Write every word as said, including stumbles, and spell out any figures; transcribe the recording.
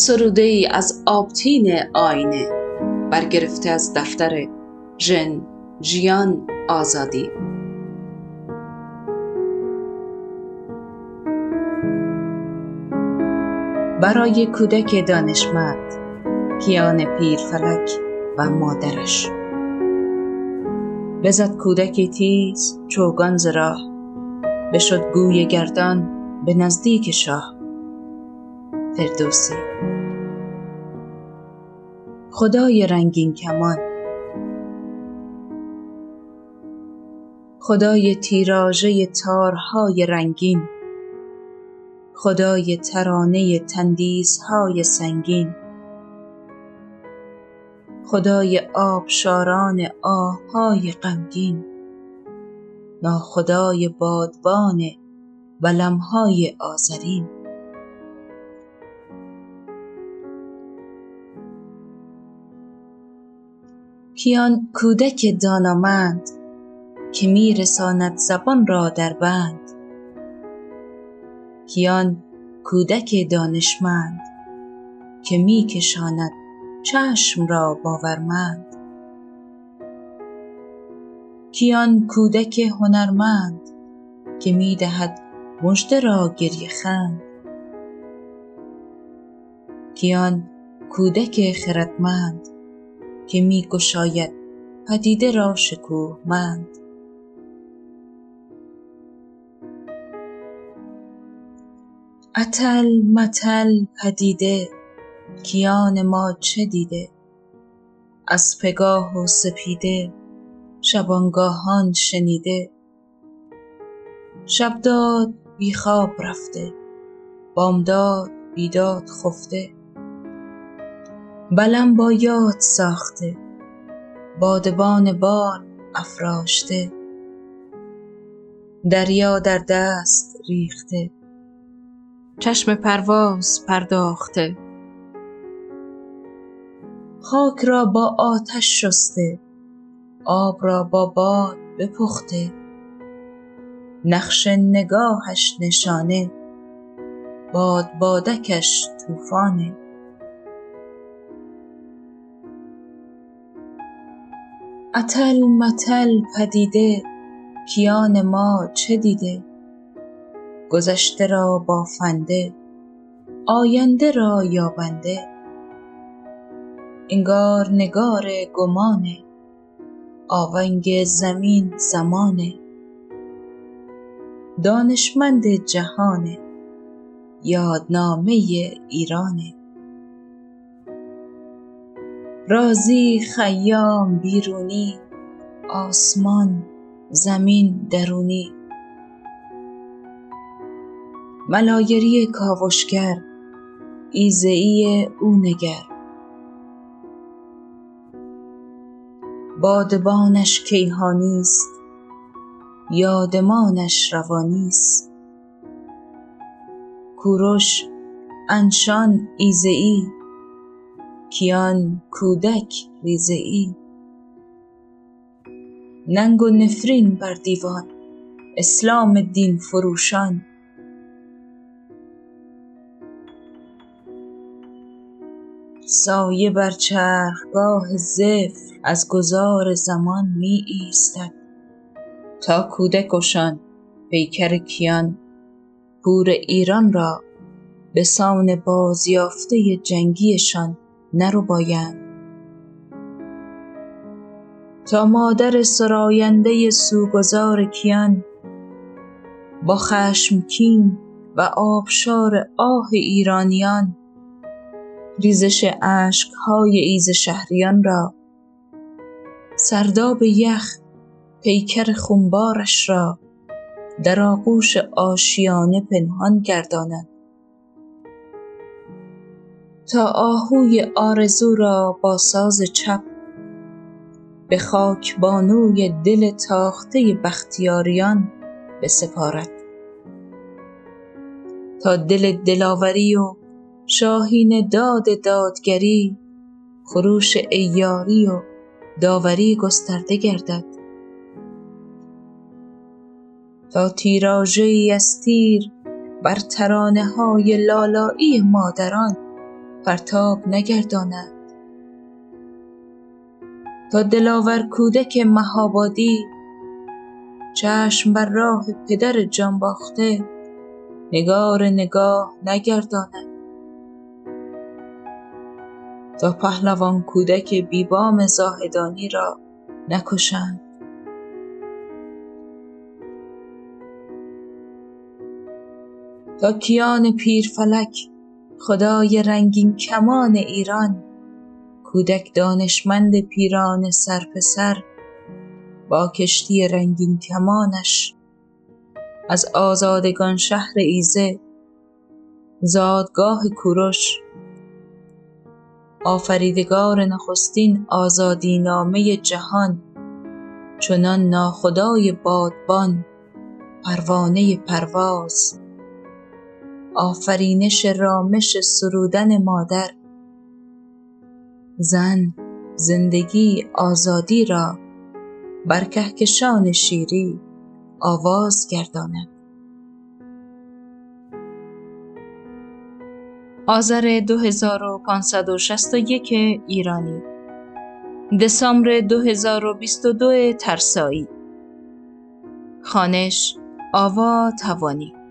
سروده ای از آبتین آینه برگرفته از دفتر ژن ژیان آزادی. برای کودک دانشمند، کیان پیرفلک و مادرش. بزد کودکی تیز چوگان ز راه، بشد گوی گردان به نزدیک شاه. فردوسی. خدای رنگین کمان، خدای تیراژه تارهای رنگین، خدای ترانه تندیس‌های سنگین، خدای آبشاران آه‌های غمگین، ناخدای بادبان ولم‌های آذرین. کیان کودک دانامند که می رساند زبان را در بند، کیان کودک دانشمند که می کشاند چشم را باورمند، کیان کودک هنرمند که می دهد مژده را گریه خند، کیان کودک خردمند که می گشاید پدیده را شکوهمند. اتل متل پدیده کیان ما چه دیده، از پگاه و سپیده شبانگاهان شنیده. شبداد بی خواب رفته، بامداد بیداد خفته، بلم با یاد ساخته، بادبان بال افراشته. دریا در دست ریخته، چشم پرواز پرداخته، خاک را با آتش شسته، آب را با باد بپخته. نقش نگاهش نشانه، باد بادکش طوفانه. اتل متل پدیده کیان ما چه دیده، گذشته را بافنده، آینده را یابنده. انگار نگار گمانه، آونگ زمین زمانه. دانشمند جهانه، یادنامه ایرانه. رازی خیام بیرونی، آسمان زمین درونی. ملایری کاوشگر، ایزئی او نگر. بادبانش کیهانیست، یادمانش روانیست. کوروش انشان ایزئی، کیان کودک ریزئی. ننگ و نفرین بر دیوان، اسلام دین فروشان. سایه بر چرخگاه زفت از گذار زمان می ایستد، تا کودکشان پیکر کیان پور ایران را به سان بازیافته جنگیشان نربایند. تا مادر سراینده سوگذار کیان با خشمکین و آبشار آه ایرانیان ریزش اشک‌های ایز شهریان را، سرداب یخ پیکر خونبارش را در آغوش آشیانه پنهان گرداند. تا آهوی آرزو را با ساز چپ به خاک بانوی دل تاخته بختیاریان بسپارد. تا دل دلاوری و شاهین داد دادگری، خروش عیاری و داوری گسترده گردد. تا تیراژه‌ای از تیر بر ترانه‌های لالایی مادران پرتاب نگرداند. تا دلاور کودک مهابادی چشم بر راه پدر جان باخته نگار نگاه نگرداند. تا پهلوان کودک بیبام زاهدانی را نکشند. تا کیان پیر فلک خدای رنگین کمان ایران کودک دانشمند پیران سر پسر با کشتی رنگین کمانش از آزادگان شهر ایزه زادگاه کوروش آفریدگار نخستین آزادی نامه جهان چنان ناخدای بادبان پروانه پرواز آفرینش رامش سرودن مادر زن زندگی آزادی را بر کهکشان شیری آواز گرداند. آذر دو هزار و پانصد و شصت و یک ایرانی، دسامبر دو هزار و بیست و دو ترسایی. خوانش آوا توانی.